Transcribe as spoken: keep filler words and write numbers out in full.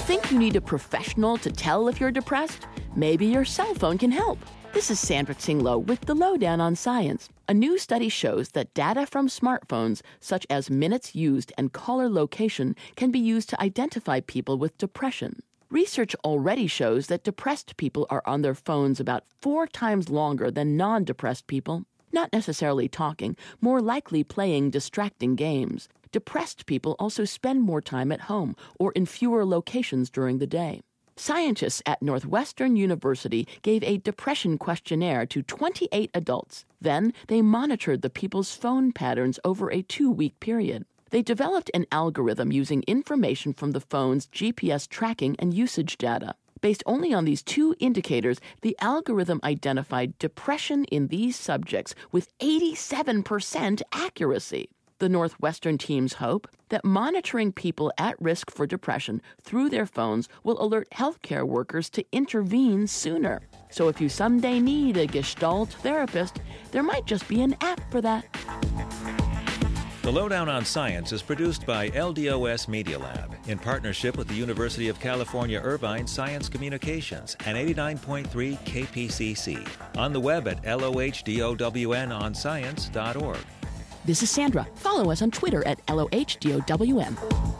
Think you need a professional to tell if you're depressed? Maybe your cell phone can help. This is Sandra Tsing-Loh with the Lowdown on Science. A new study shows that data from smartphones, such as minutes used and caller location, can be used to identify people with depression. Research already shows that depressed people are on their phones about four times longer than non-depressed people. Not necessarily talking, more likely playing distracting games. Depressed people also spend more time at home or in fewer locations during the day. Scientists at Northwestern University gave a depression questionnaire to twenty-eight adults. Then they monitored the people's phone patterns over a two-week period. They developed an algorithm using information from the phone's G P S tracking and usage data. Based only on these two indicators, the algorithm identified depression in these subjects with eighty-seven percent accuracy. The Northwestern teams hope that monitoring people at risk for depression through their phones will alert healthcare workers to intervene sooner. So if you someday need a Gestalt therapist, there might just be an app for that. The Lowdown on Science is produced by L D O S Media Lab in partnership with the University of California Irvine Science Communications and eighty-nine point three K P C C. On the web at L O H D O W N on science dot org. This is Sandra. Follow us on Twitter at L O H D O W M.